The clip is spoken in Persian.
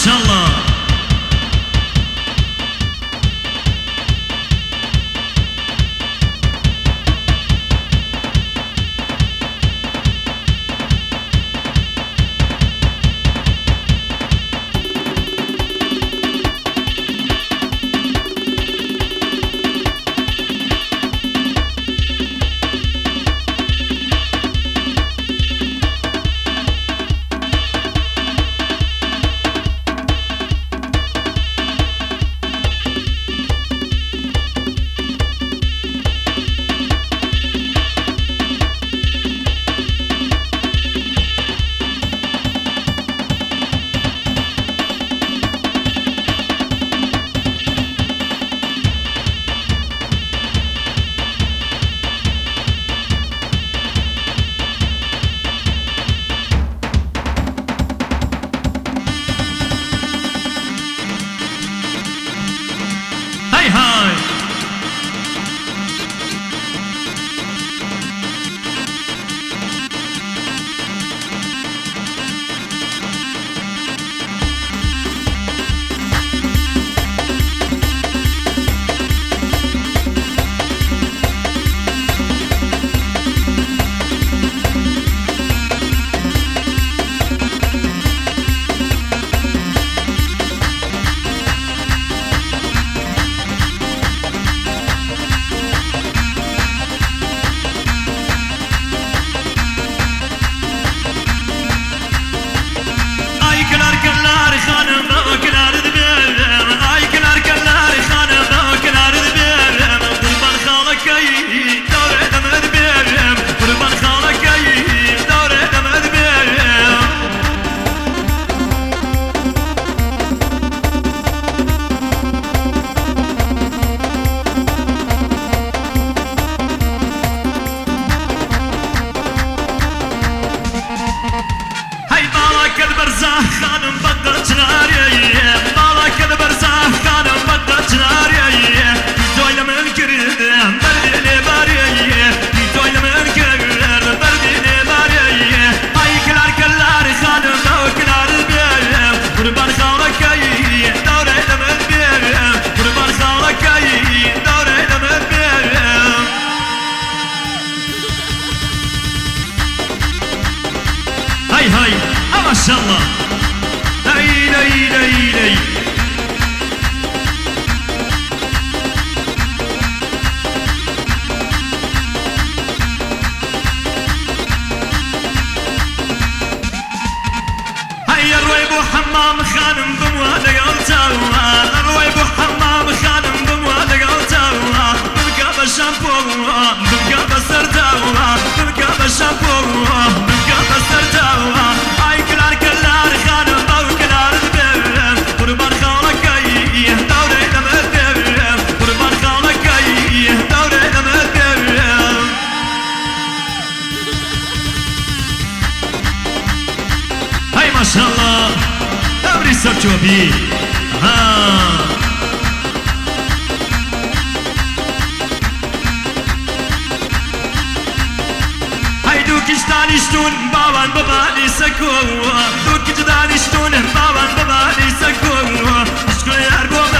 شاء الله. هاي ما شاء الله. لي هيا الرويب وحمام خانم بموالي قلتاوا، الرويب وحمام خانم بموالي قلتاوا، بمقابة شامبوا بمقابة سرداوا، بمقابة شامبوا بمقابة سرداوا. هاي كلار كلار خانم باو كلار دبيم، قربان خالك اي دوري دمدبيم، قربان خالك اي دوري دمدبيم. هاي ما شاء الله دوري سرچو بي دوكش دانشتون باوان ببالي سكوا، دوكش دانشتون باوان ببالي سكوا، اشكو ياربو